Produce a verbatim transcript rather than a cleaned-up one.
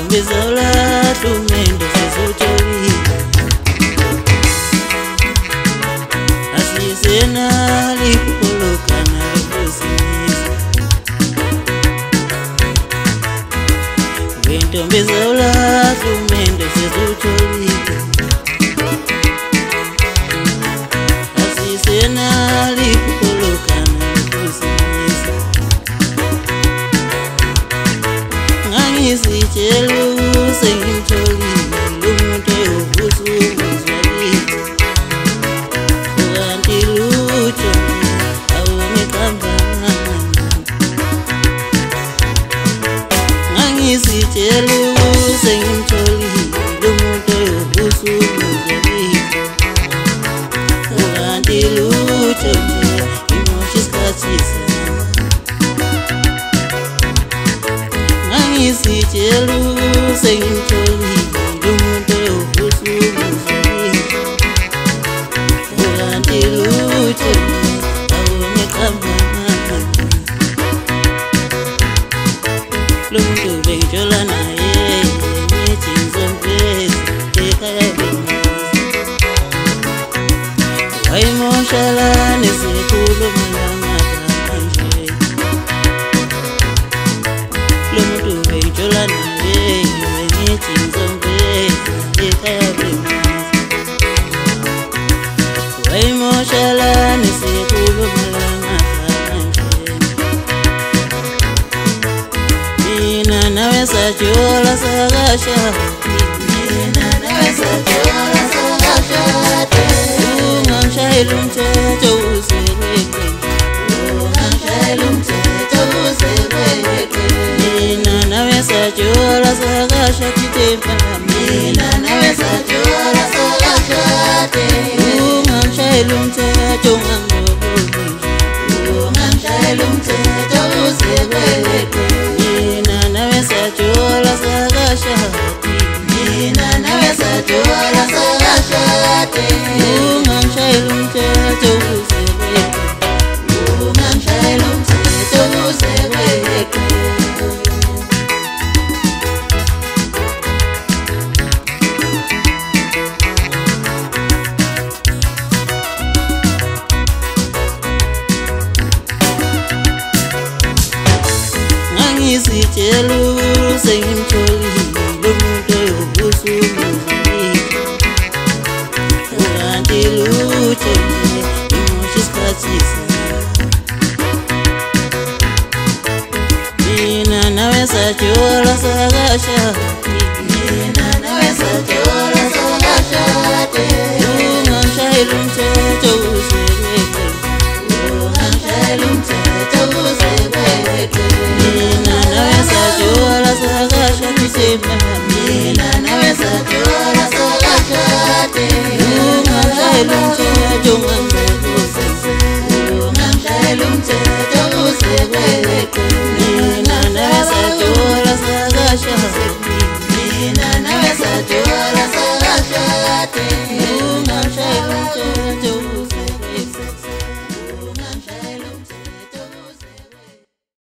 Bezola tumendo sezotori asisena lipolokana lusimis Wento bezola tumendo sezotori asisena lipolokana lusimis Ngangisi chelu sengimcholi lumuntu ubusu muzwaliti Uganti lucho awone kambana Ngangisi chelu sengimcholi lumuntu ubusu muzwaliti Uganti lucho imoshiskatisa Ngangisi chelu sengimcholi lumuntu ubusu muzwaliti Uganti lucho awone kambana Lumuntu benjola naye nyechinzo mpezi ekaya bemazi Waimoshala nesekulu mulangata kanje Lumuntu benjola naye nyechinzo mpezi ekaya bemazi Waimoshala nesekulu mulangata kanje Nina nawe sachola sagasha Nina nawe sachola sagasha Ungamshayela umthetho usekwekwe Ungamshayela umthetho usekwekwe Nina nawe sachola sagasha kitempa Nina nawe sachola sagasha Ungamshayela umthetho ungangoboki Ungamshayela umthetho usekwekwe Nina nawe sachola sagashati Nina nawe sachola sagashati Ungamshayela umthetho usekwekwe Ungamshayela umthetho usekwekwe Ngangisi chelu sengimcholi lumuntu ubusu muzwaliti Uganti lucho imoshiskatisa Nina nawe sachola sagashati Nina nawe sachola sagashati Ungamshayela umthetho usekwekwe Ungamshayela umthetho usekwekwe Nina nawe sachola sagashati sema Nina nawe sachola sagashati Ungamshayela umthetho